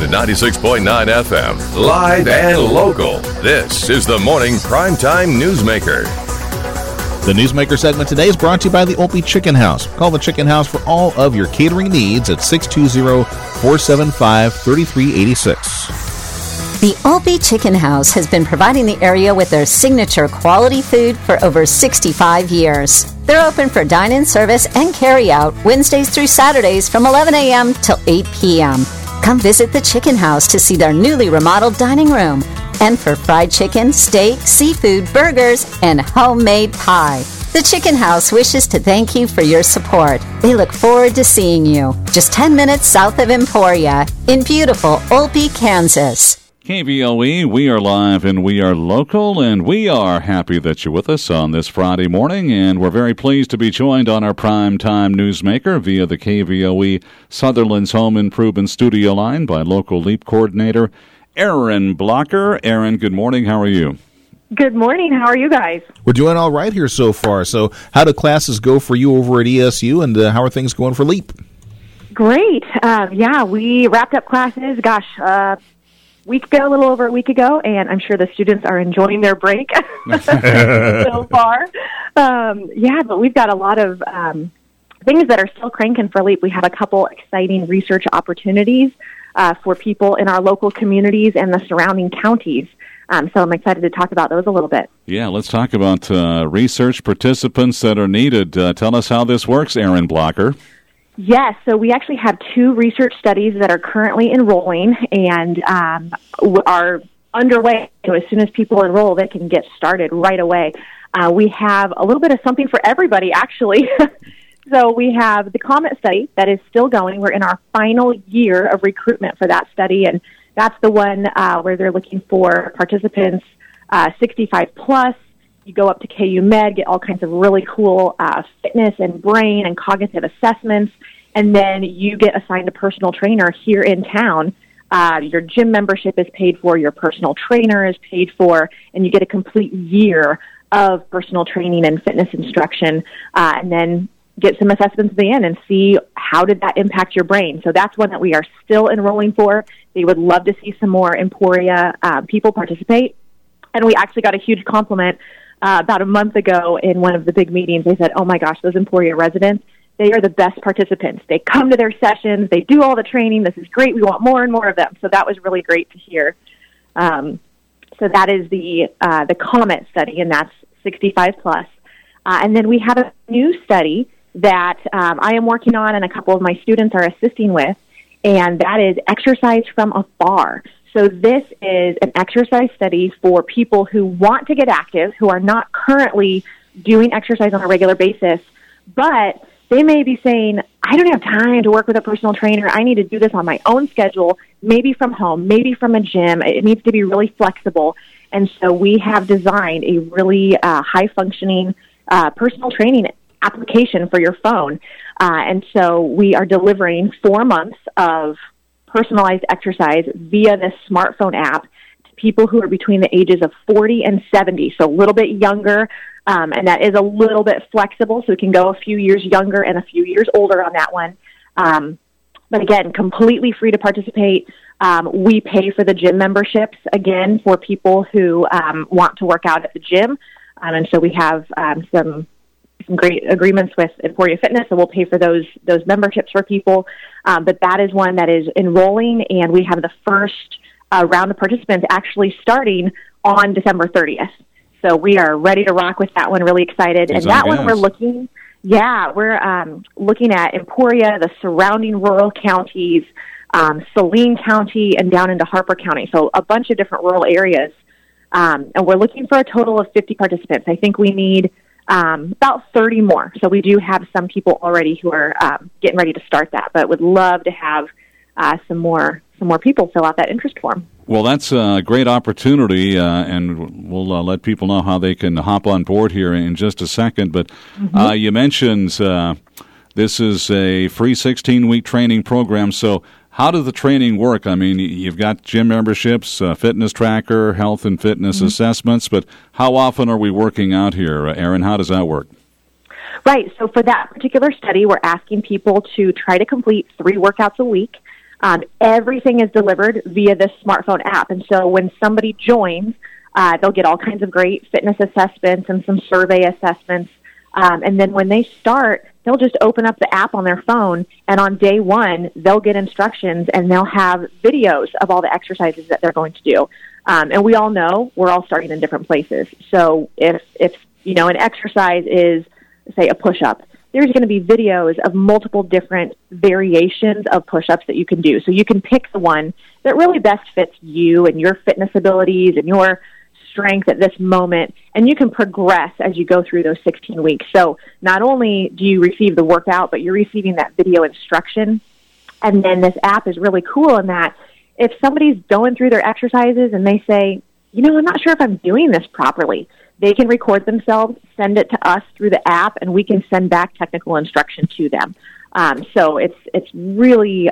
96.9 FM, live and local. This is the Morning Primetime Newsmaker. The Newsmaker segment today is brought to you by the Opie Chicken House. Call the Chicken House for all of your catering needs at 620-475-3386. The Opie Chicken House has been providing the area with their signature quality food for over 65 years. They're open for dine-in service and carry-out Wednesdays through Saturdays from 11 a.m. till 8 p.m. Come visit the Chicken House to see their newly remodeled dining room. And for fried chicken, steak, seafood, burgers, and homemade pie. The Chicken House wishes to thank you for your support. They look forward to seeing you just 10 minutes south of Emporia in beautiful Opie, Kansas. KVOE, we are live and we are local, and we are happy that you're with us on this Friday morning, and we're very pleased to be joined on our Primetime Newsmaker via the KVOE Sutherland's Home Improvement Studio line by local LEAP coordinator Erin Blocker. Erin, good morning. How are you? Good morning. How are you guys? We're doing all right here so far. So how do classes go for you over at ESU, and how are things going for LEAP? Great. Yeah, we wrapped up classes, a little over a week ago, and I'm sure the students are enjoying their break so far. But we've got a lot of things that are still cranking for LEAP. We have a couple exciting research opportunities for people in our local communities and the surrounding counties. So I'm excited to talk about those a little bit. Yeah, let's talk about research participants that are needed. Tell us how this works, Erin Blocker. Yes, so we actually have 2 research studies that are currently enrolling and are underway. So as soon as people enroll, they can get started right away. We have a little bit of something for everybody, actually. So we have the COMET study that is still going. We're in our final year of recruitment for that study, and that's the one where they're looking for participants 65 plus. You go up to KU Med, get all kinds of really cool fitness and brain and cognitive assessments, and then you get assigned a personal trainer here in town. Your gym membership is paid for, your personal trainer is paid for, and you get a complete year of personal training and fitness instruction, and then get some assessments at the end and see how did that impact your brain. So that's one that we are still enrolling for. They would love to see some more Emporia people participate. And we actually got a huge compliment about a month ago in one of the big meetings. They said, oh my gosh, those Emporia residents, they are the best participants. They come to their sessions, they do all the training. This is great. We want more and more of them. So that was really great to hear. So that is the COMET study, and that's 65 plus. And then we have a new study that I am working on and a couple of my students are assisting with, and that is exercise from afar. So this is an exercise study for people who want to get active, who are not currently doing exercise on a regular basis, but they may be saying, I don't have time to work with a personal trainer. I need to do this on my own schedule, maybe from home, maybe from a gym. It needs to be really flexible. And so we have designed a really high-functioning personal training application for your phone. And so we are delivering 4 months of personalized exercise via this smartphone app to people who are between the ages of 40 and 70, so a little bit younger, and that is a little bit flexible, so we can go a few years younger and a few years older on that one. But again, completely free to participate. We pay for the gym memberships, again, for people who want to work out at the gym, and so we have some great agreements with Emporia Fitness, so we'll pay for those memberships for people. But that is one that is enrolling, and we have the first round of participants actually starting on December 30th. So we are ready to rock with that one, really excited. And that one we're looking at Emporia, the surrounding rural counties, Saline County, and down into Harper County. So a bunch of different rural areas. And we're looking for a total of 50 participants. I think we need about 30 more. So we do have some people already who are getting ready to start that, but would love to have some more people fill out that interest form. Well, that's a great opportunity, and we'll let people know how they can hop on board here in just a second. But you mentioned this is a free 16-week training program, so how does the training work? I mean, you've got gym memberships, fitness tracker, health and fitness assessments, but how often are we working out here? Erin, how does that work? Right. So for that particular study, we're asking people to try to complete 3 workouts a week. Everything is delivered via this smartphone app. And so when somebody joins, they'll get all kinds of great fitness assessments and some survey assessments. And then when they start, they'll just open up the app on their phone, and on day one, they'll get instructions, and they'll have videos of all the exercises that they're going to do. And we all know we're all starting in different places. So if an exercise is, say, a push-up, there's going to be videos of multiple different variations of push-ups that you can do. So you can pick the one that really best fits you and your fitness abilities and your strength at this moment, and you can progress as you go through those 16 weeks. So not only do you receive the workout, but you're receiving that video instruction. And then this app is really cool in that if somebody's going through their exercises and they say, I'm not sure if I'm doing this properly, they can record themselves, send it to us through the app, and we can send back technical instruction to them. So it's really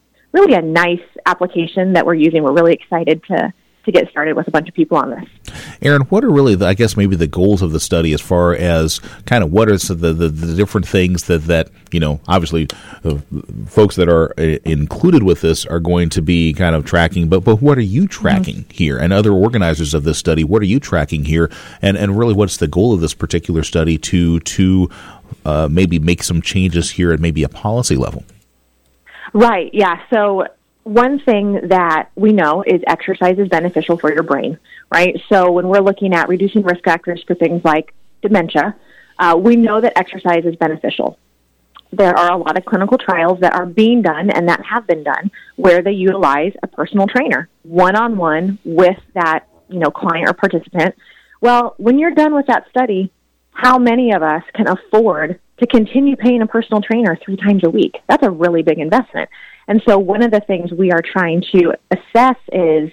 a nice application that we're using. We're really excited to get started with a bunch of people on this. Aaron, what are really, maybe the goals of the study as far as kind of what are the different things that obviously folks that are included with this are going to be kind of tracking, but what are you tracking here? And other organizers of this study, what are you tracking here? And really, what's the goal of this particular study to maybe make some changes here at maybe a policy level? Right, yeah. So one thing that we know is exercise is beneficial for your brain, right? So when we're looking at reducing risk factors for things like dementia, we know that exercise is beneficial. There are a lot of clinical trials that are being done and that have been done where they utilize a personal trainer one-on-one with that, client or participant. Well, when you're done with that study, how many of us can afford to continue paying a personal trainer 3 times a week? That's a really big investment. And so one of the things we are trying to assess is,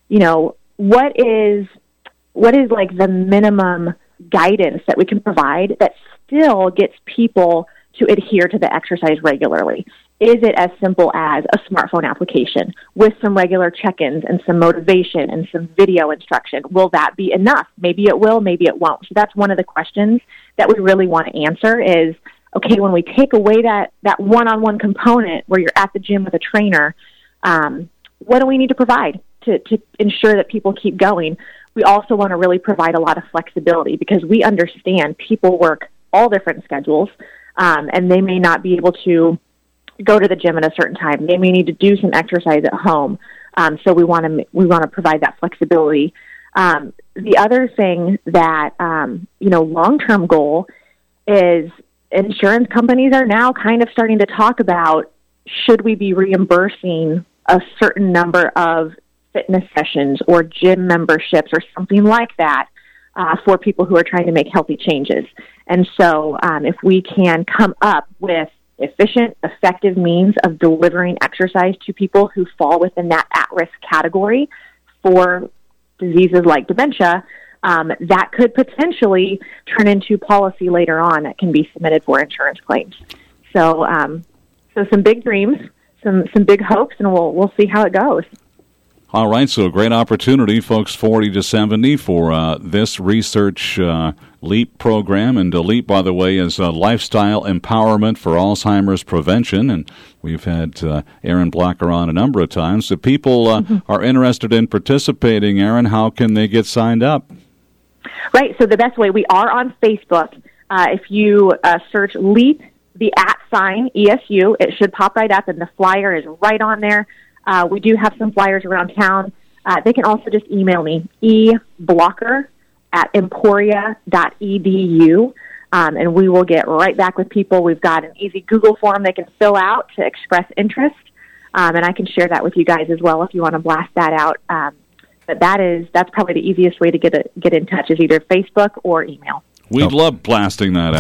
what is like the minimum guidance that we can provide that still gets people to adhere to the exercise regularly? Is it as simple as a smartphone application with some regular check-ins and some motivation and some video instruction? Will that be enough? Maybe it will, maybe it won't. So that's one of the questions that we really want to answer is, okay, when we take away that one-on-one component where you're at the gym with a trainer, what do we need to provide to ensure that people keep going? We also want to really provide a lot of flexibility because we understand people work all different schedules, and they may not be able to go to the gym at a certain time. They may need to do some exercise at home. So we want to provide that flexibility. The other thing that long-term goal is insurance companies are now kind of starting to talk about, should we be reimbursing a certain number of fitness sessions or gym memberships or something like that for people who are trying to make healthy changes. And so if we can come up with efficient, effective means of delivering exercise to people who fall within that at-risk category for diseases like dementia, that could potentially turn into policy later on that can be submitted for insurance claims. So some big dreams, some big hopes, and we'll see how it goes. All right, so a great opportunity, folks, 40 to 70 for this research LEAP program. And LEAP, by the way, is Lifestyle Empowerment for Alzheimer's Prevention. And we've had Aaron Blacker on a number of times. If people are interested in participating, Aaron, how can they get signed up? Right, so the best way, we are on Facebook. If you search LEAP, the @ ESU, it should pop right up, and the flyer is right on there. We do have some flyers around town. They can also just email me, eblocker@emporia.edu, and we will get right back with people. We've got an easy Google form they can fill out to express interest, and I can share that with you guys as well if you want to blast that out. But that's probably the easiest way to get in touch is either Facebook or email. We'd love blasting that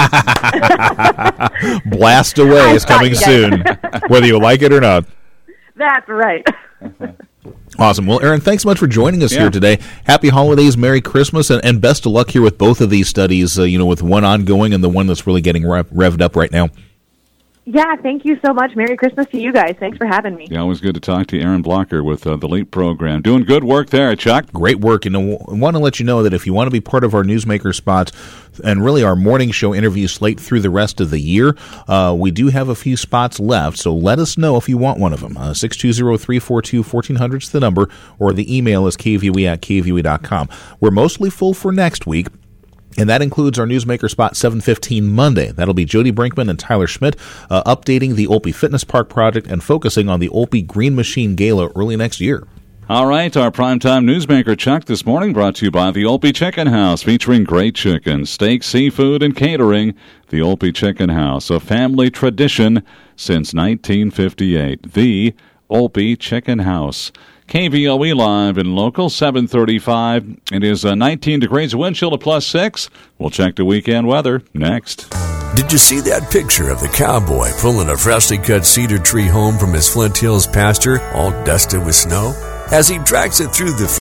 out. Blast Away is coming soon, whether you like it or not. That's right. Awesome. Well, Aaron, thanks so much for joining us here today. Happy holidays, Merry Christmas, and best of luck here with both of these studies, with one ongoing and the one that's really getting revved up right now. Yeah, thank you so much. Merry Christmas to you guys. Thanks for having me. Yeah, always good to talk to you. Aaron Blocker with the LEAP program. Doing good work there, Chuck. Great work. And I want to let you know that if you want to be part of our Newsmaker spots and really our morning show interview slate through the rest of the year, we do have a few spots left. So let us know if you want one of them. 620-342-1400 is the number, or the email is kvue@kvue.com. We're mostly full for next week. And that includes our Newsmaker spot 7:15 Monday. That'll be Jody Brinkman and Tyler Schmidt updating the Olpe Fitness Park project and focusing on the Olpe Green Machine Gala early next year. All right, our primetime Newsmaker Chuck this morning brought to you by the Olpe Chicken House, featuring great chicken, steak, seafood, and catering. The Olpe Chicken House, a family tradition since 1958. The Olpe Chicken House. KVOE live and local, 735. It is 19 degrees, wind chill to +6. We'll check the weekend weather next. Did you see that picture of the cowboy pulling a freshly cut cedar tree home from his Flint Hills pasture, all dusted with snow? As he drags it through the